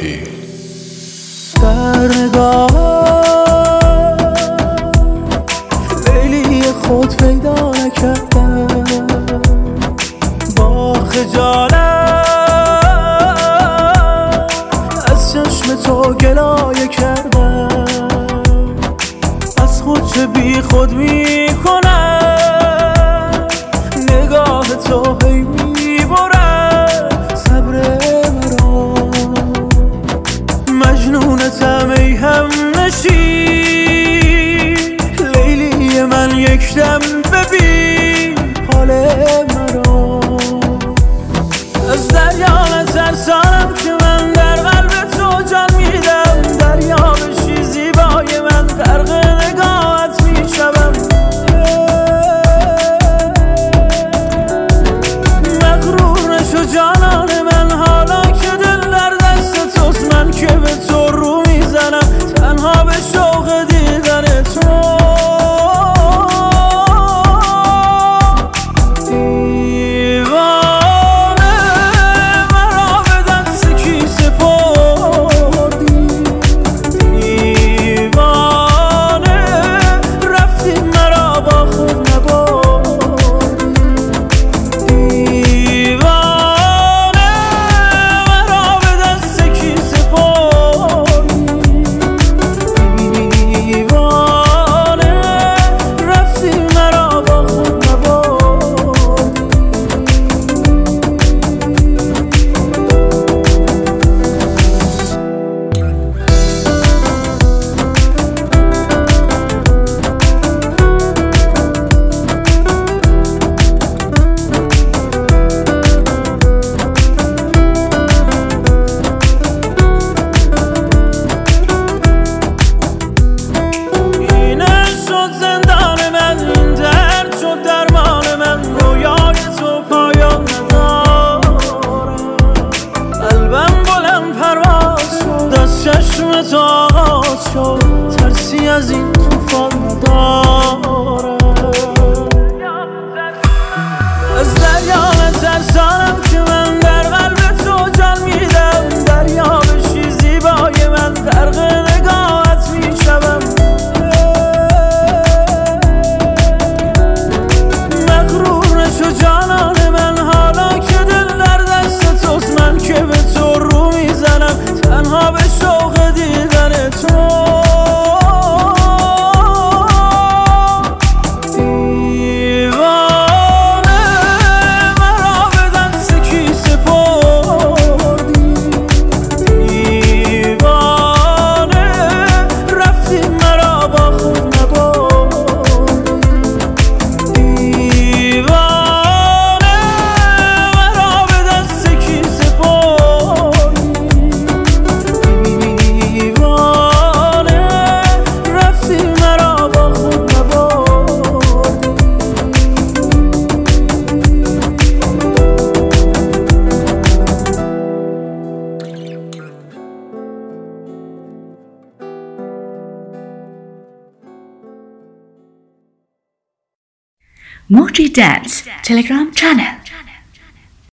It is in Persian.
باشی. در نگاه لیلی خود پیدا نکردم، با خجالت از چشم تو گلایه کردم. از خود چه بی خود میکنم، نگاه تو هی میبرد صبر مرا. مجنونتم ای همنشین، لیلی من یک دم ببین حال مرا. از دریا نترسانم که من در قلب تو جان میدم، دریا بشی زیبای من غرق نگاهت میشوم. مغرور نشو جانان من، حالا که دل در دست توست، من که به تو رو میزنم تنها به شوق دیدن تو. تو آغاز شد، ترسی از این طوفان ندارم. از دریا نترسانم که من در قلب تو جان میدم، دریا بشی زیبای من غرق نگاهت میشوم. مغرور نشو جانان من، حالا که دل در دست توست، من که به تو رو میزنم تنها به شوق دیدن تو. Moji Dance Telegram channel.